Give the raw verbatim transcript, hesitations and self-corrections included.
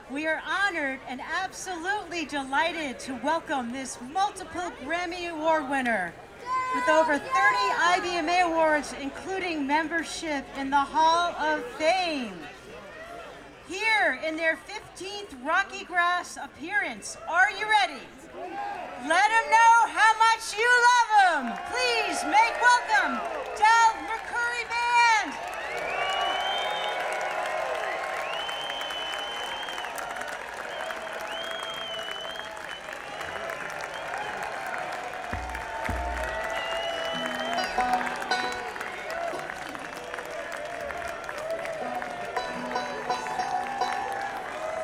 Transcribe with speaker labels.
Speaker 1: We are honored and absolutely delighted to welcome this multiple Grammy Award winner with over thirty I B M A awards, including membership in the Hall of Fame. Here in their fifteenth Rocky Grass appearance, are you ready? Let them know how much you love them. Please make welcome Del McCoury Band.
Speaker 2: Thank you.